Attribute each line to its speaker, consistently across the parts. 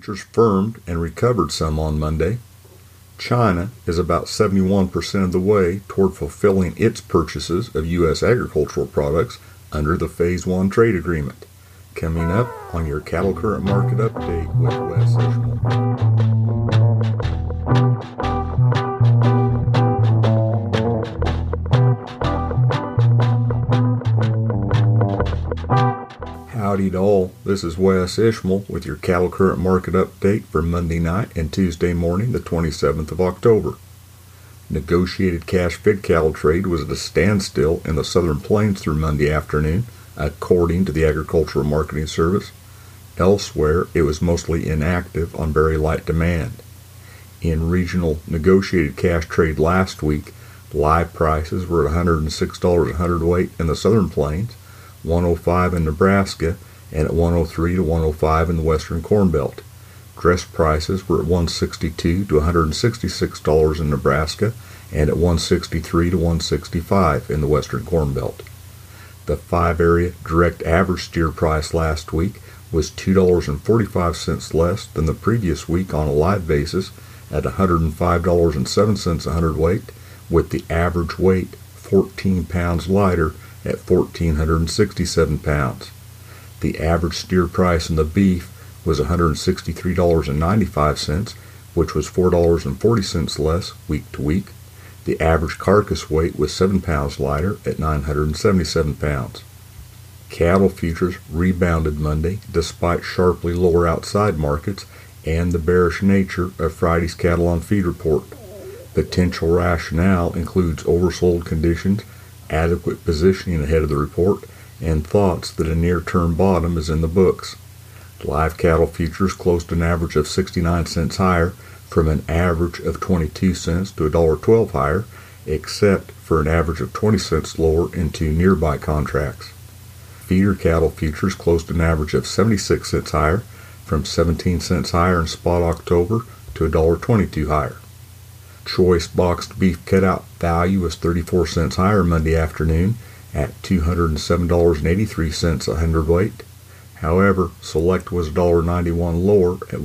Speaker 1: futures firmed and recovered some on Monday. China is about 71% of the way toward fulfilling its purchases of U.S. agricultural products under the Phase 1 trade agreement. Coming up on your Cattle Current Market Update with Wes Ishmael. Howdy to all, this is Wes Ishmael with your Cattle Current Market Update for Monday night and Tuesday morning, the 27th of October. Negotiated cash fed cattle trade was at a standstill in the Southern Plains through Monday afternoon, according to the Agricultural Marketing Service. Elsewhere, it was mostly inactive on very light demand. In regional negotiated cash trade last week, live prices were at $106 a hundredweight in the Southern Plains, $105 in Nebraska, and at $103 to $105 in the Western Corn Belt. Dress prices were at $162 to $166 in Nebraska, and at $163 to $165 in the Western Corn Belt. The 5-area direct average steer price last week was $2.45 less than the previous week on a live basis at $105.07 a hundredweight, with the average weight 14 pounds lighter at 1,467 pounds. The average steer price in the beef was $163.95, which was $4.40 less week to week. The average carcass weight was 7 pounds lighter at 977 pounds. Cattle futures rebounded Monday despite sharply lower outside markets and the bearish nature of Friday's cattle on feed report. Potential rationale includes oversold conditions, adequate positioning ahead of the report, and thoughts that a near-term bottom is in the books. Live cattle futures closed an average of 69 cents higher from an average of 22 cents to $1.12 higher, except for an average of 20 cents lower in two nearby contracts. Feeder cattle futures closed an average of 76 cents higher from 17 cents higher in spot October to $1.22 higher. Choice boxed beef cutout value was 34 cents higher Monday afternoon at $207.83 a hundredweight. However, select was $1.91 lower at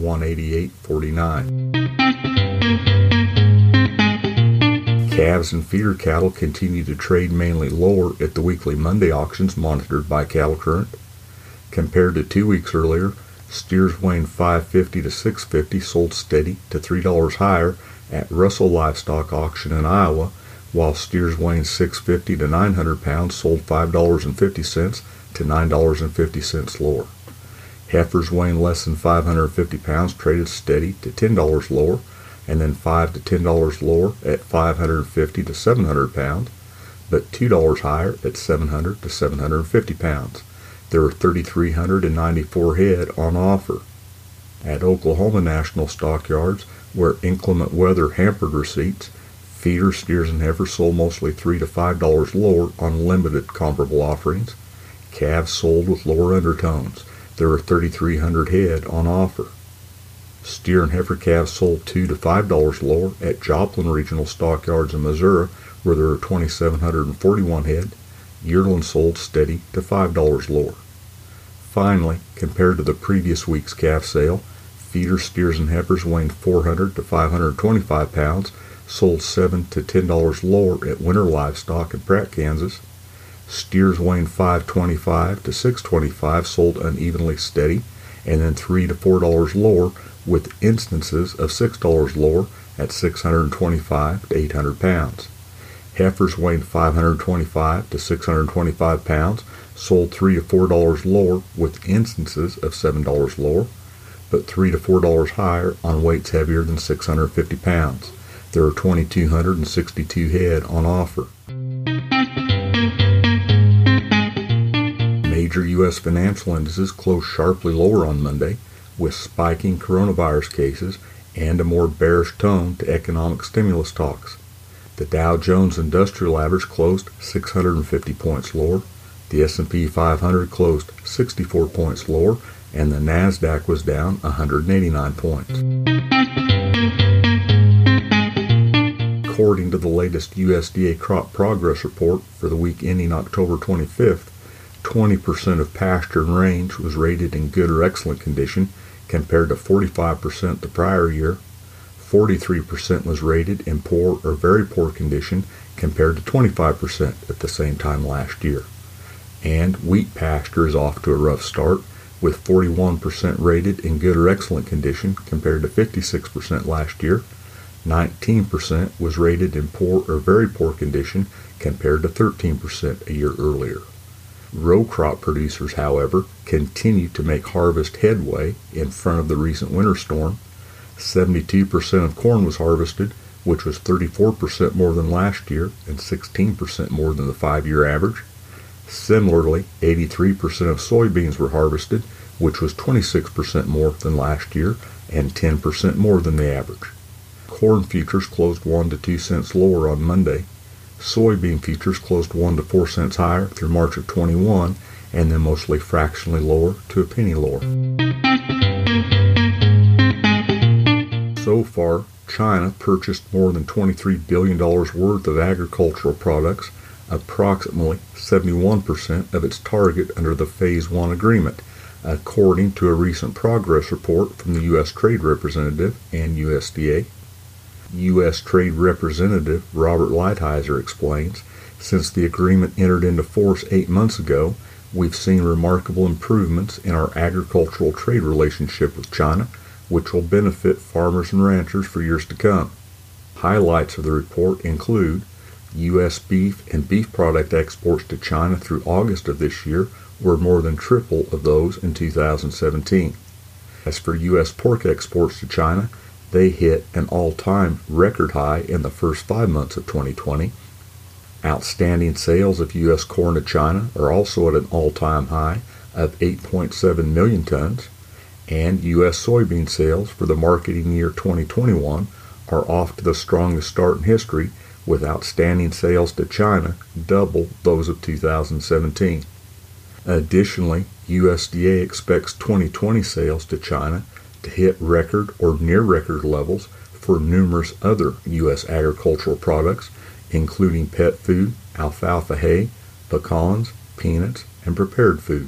Speaker 1: $188.49. Calves and feeder cattle continue to trade mainly lower at the weekly Monday auctions monitored by Cattle Current. Compared to 2 weeks earlier, steers weighing 550 to 650 sold steady to $3 higher at Russell Livestock Auction in Iowa, while steers weighing 650 to 900 pounds sold $5.50 to $9.50 lower. Heifers weighing less than 550 pounds traded steady to $10 lower, and then $5 to $10 lower at 550 to 700 pounds, but $2 higher at 700 to 750 pounds. There are 3,394 head on offer. At Oklahoma National Stockyards, where inclement weather hampered receipts, feeder steers and heifers sold mostly $3 to $5 lower on limited comparable offerings. Calves sold with lower undertones. There are 3,300 head on offer. Steer and heifer calves sold $2 to $5 lower at Joplin Regional Stockyards in Missouri, where there are 2,741 head. Yearlings sold steady to $5 lower. Finally, compared to the previous week's calf sale, feeder steers and heifers weighing 400 to 525 pounds sold $7 to $10 lower at Winter Livestock in Pratt, Kansas. Steers weighing 525 to 625 sold unevenly steady, and then $3 to $4 lower, with instances of $6 lower at 625 to 800 pounds. Heifers weighing 525 to 625 pounds sold $3 to $4 lower, with instances of $7 lower, but $3 to $4 higher on weights heavier than 650 pounds. There are 2,262 head on offer. Major U.S. financial indices closed sharply lower on Monday, with spiking coronavirus cases and a more bearish tone to economic stimulus talks. The Dow Jones Industrial Average closed 650 points lower, the S&P 500 closed 64 points lower, and the NASDAQ was down 189 points. According to the latest USDA crop progress report for the week ending October 25th, 20% of pasture and range was rated in good or excellent condition, compared to 45% the prior year. 43% was rated in poor or very poor condition compared to 25% at the same time last year. And wheat pasture is off to a rough start, with 41% rated in good or excellent condition compared to 56% last year. 19% was rated in poor or very poor condition compared to 13% a year earlier. Row crop producers, however, continue to make harvest headway in front of the recent winter storm. 72% of corn was harvested, which was 34% more than last year and 16% more than the 5-year average. Similarly, 83% of soybeans were harvested, which was 26% more than last year and 10% more than the average. Corn futures closed 1 to 2 cents lower on Monday. Soybean futures closed 1 to 4 cents higher through March of 21, and then mostly fractionally lower to a penny lower. So far, China purchased more than $23 billion worth of agricultural products, approximately 71% of its target under the Phase 1 agreement, according to a recent progress report from the U.S. Trade Representative and USDA. U.S. Trade Representative Robert Lighthizer explains, since the agreement entered into force 8 months ago, we've seen remarkable improvements in our agricultural trade relationship with China, which will benefit farmers and ranchers for years to come. Highlights of the report include U.S. beef and beef product exports to China through August of this year were more than triple of those in 2017. As for U.S. pork exports to China, they hit an all-time record high in the first 5 months of 2020. Outstanding sales of U.S. corn to China are also at an all-time high of 8.7 million tons, and U.S. soybean sales for the marketing year 2021 are off to the strongest start in history, with outstanding sales to China double those of 2017. Additionally, USDA expects 2020 sales to China to hit record or near record levels for numerous other U.S. agricultural products, including pet food, alfalfa hay, pecans, peanuts, and prepared foods.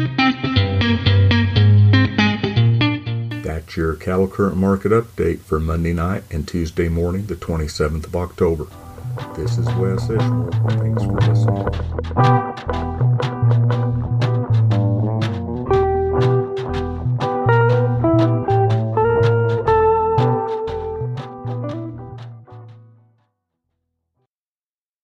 Speaker 1: That's your cattle current market update for Monday night and Tuesday morning, the 27th of October. This is Wes Ishmael. Thanks for listening.